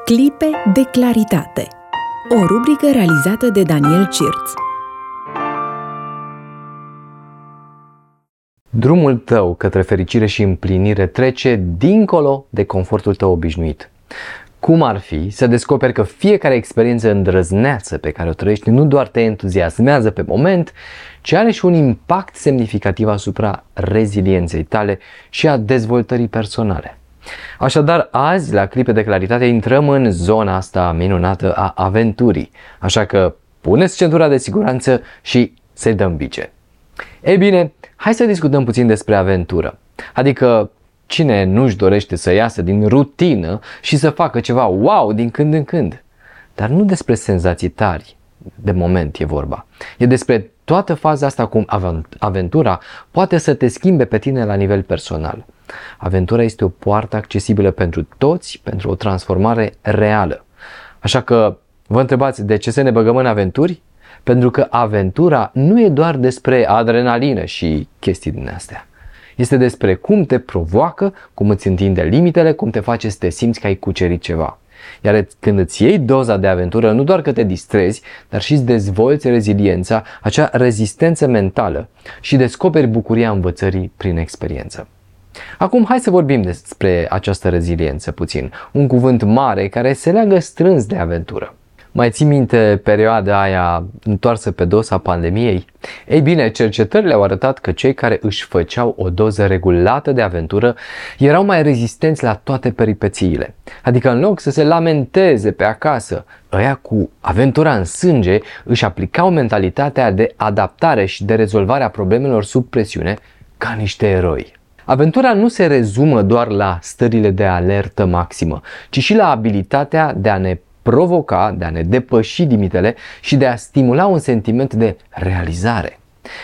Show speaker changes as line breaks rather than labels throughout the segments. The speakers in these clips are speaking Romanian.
Clipe de claritate. O rubrică realizată de Daniel Cirț.
Drumul tău către fericire și împlinire trece dincolo de confortul tău obișnuit. Cum ar fi să descoperi că fiecare experiență îndrăzneață pe care o trăiești nu doar te entuziasmează pe moment, ci are și un impact semnificativ asupra rezilienței tale și a dezvoltării personale. Așadar, azi, la Clipe de Claritate, intrăm în zona asta minunată a aventurii. Așa că puneți centura de siguranță și să-i dăm bice. Ei bine, hai să discutăm puțin despre aventură. Adică, cine nu-și dorește să iasă din rutină și să facă ceva wow din când în când? Dar nu despre senzații tari, de moment e vorba. E despre toată faza asta cum aventura poate să te schimbe pe tine la nivel personal. Aventura este o poartă accesibilă pentru toți, pentru o transformare reală. Așa că vă întrebați de ce să ne băgăm în aventuri? Pentru că aventura nu e doar despre adrenalină și chestii din astea. Este despre cum te provoacă, cum îți întinde limitele, cum te face să te simți că ai cucerit ceva. Iar când îți iei doza de aventură, nu doar că te distrezi, dar și îți dezvolți reziliența, acea rezistență mentală și descoperi bucuria învățării prin experiență. Acum hai să vorbim despre această reziliență puțin, un cuvânt mare care se leagă strâns de aventură. Mai ții minte perioada aia întoarsă pe dos a pandemiei? Ei bine, cercetările au arătat că cei care își făceau o doză regulată de aventură erau mai rezistenți la toate peripețiile. Adică în loc să se lamenteze pe acasă, ăia cu aventura în sânge își aplicau mentalitatea de adaptare și de rezolvare a problemelor sub presiune ca niște eroi. Aventura nu se rezumă doar la stările de alertă maximă, ci și la abilitatea de a ne provoca, de a ne depăși limitele și de a stimula un sentiment de realizare.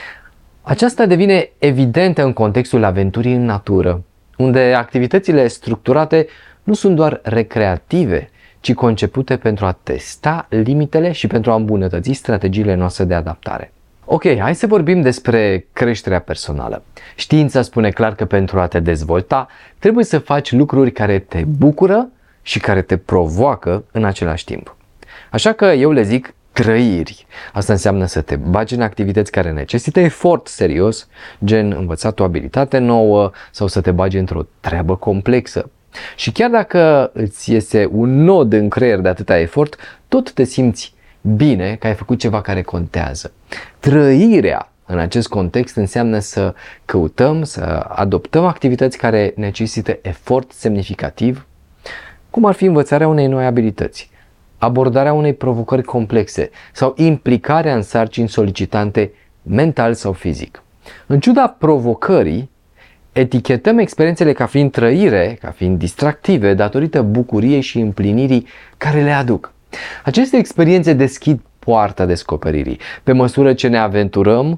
Aceasta devine evidentă în contextul aventurii în natură, unde activitățile structurate nu sunt doar recreative, ci concepute pentru a testa limitele și pentru a îmbunătăți strategiile noastre de adaptare. Ok, hai să vorbim despre creșterea personală. Știința spune clar că pentru a te dezvolta, trebuie să faci lucruri care te bucură și care te provoacă în același timp. Așa că eu le zic trăiri. Asta înseamnă să te bagi în activități care necesită efort serios, gen învățat o abilitate nouă sau să te bagi într-o treabă complexă. Și chiar dacă îți iese un nod în creier de atâta efort, tot te simți bine că ai făcut ceva care contează. Trăirea în acest context înseamnă să căutăm, să adoptăm activități care necesită efort semnificativ, cum ar fi învățarea unei noi abilități, abordarea unei provocări complexe sau implicarea în sarcini solicitante mental sau fizic. În ciuda provocării, etichetăm experiențele ca fiind trăire, ca fiind distractive, datorită bucuriei și împlinirii care le aduc. Aceste experiențe deschid poarta descoperirii. Pe măsură ce ne aventurăm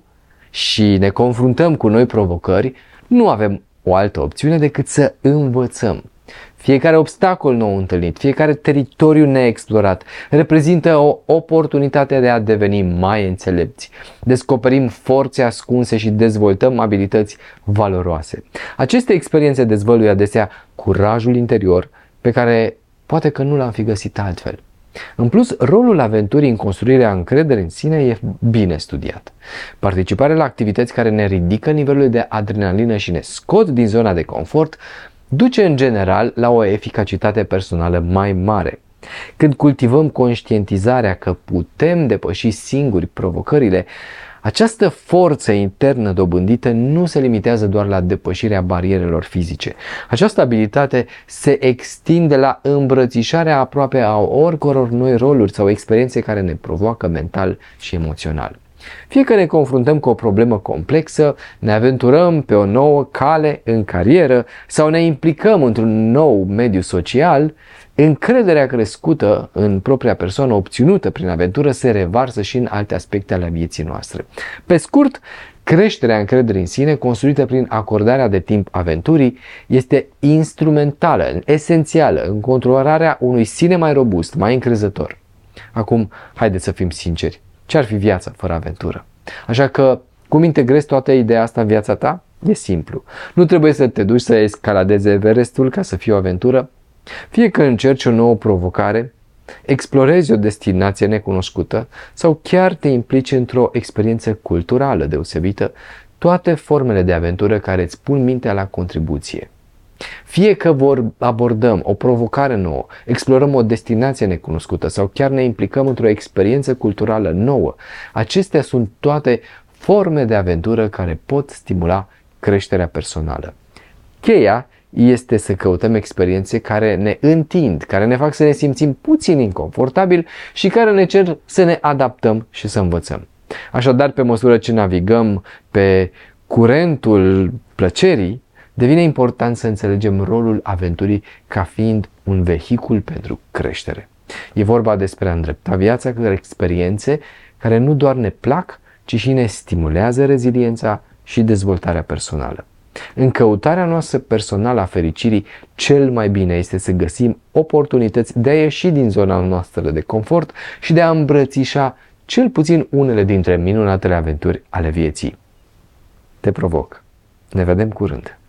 și ne confruntăm cu noi provocări, nu avem o altă opțiune decât să învățăm. Fiecare obstacol nou întâlnit, fiecare teritoriu neexplorat reprezintă o oportunitate de a deveni mai înțelepți. Descoperim forțe ascunse și dezvoltăm abilități valoroase. Aceste experiențe dezvăluie adesea curajul interior pe care poate că nu l-am fi găsit altfel. În plus, rolul aventurii în construirea încrederii în sine e bine studiat. Participarea la activități care ne ridică nivelul de adrenalină și ne scot din zona de confort duce în general la o eficacitate personală mai mare. Când cultivăm conștientizarea că putem depăși singuri provocările, această forță internă dobândită nu se limitează doar la depășirea barierelor fizice. Această abilitate se extinde la îmbrățișarea aproape a oricăror noi roluri sau experiențe care ne provoacă mental și emoțional. Fie că ne confruntăm cu o problemă complexă, ne aventurăm pe o nouă cale în carieră sau ne implicăm într-un nou mediu social, încrederea crescută în propria persoană obținută prin aventură se revarsă și în alte aspecte ale vieții noastre. Pe scurt, creșterea încrederii în sine, construită prin acordarea de timp aventurii, este instrumentală, esențială în controlarea unui sine mai robust, mai încrezător. Acum, haideți să fim sinceri. Ce-ar fi viața fără aventură? Așa că, cum integrezi toată ideea asta în viața ta? E simplu. Nu trebuie să te duci să escaladezi Everestul ca să fie o aventură. Fie că încerci o nouă provocare, explorezi o destinație necunoscută sau chiar te implici într-o experiență culturală deosebită, toate formele de aventură care îți pun mintea la contribuție. Fie că abordăm o provocare nouă, explorăm o destinație necunoscută sau chiar ne implicăm într-o experiență culturală nouă, acestea sunt toate forme de aventură care pot stimula creșterea personală. Cheia este să căutăm experiențe care ne întind, care ne fac să ne simțim puțin inconfortabil și care ne cer să ne adaptăm și să învățăm. Așadar, pe măsură ce navigăm pe curentul plăcerii, devine important să înțelegem rolul aventurii ca fiind un vehicul pentru creștere. E vorba despre a îndrepta viața către experiențe care nu doar ne plac, ci și ne stimulează reziliența și dezvoltarea personală. În căutarea noastră personală a fericirii, cel mai bine este să găsim oportunități de a ieși din zona noastră de confort și de a îmbrățișa cel puțin unele dintre minunatele aventuri ale vieții. Te provoc. Ne vedem curând!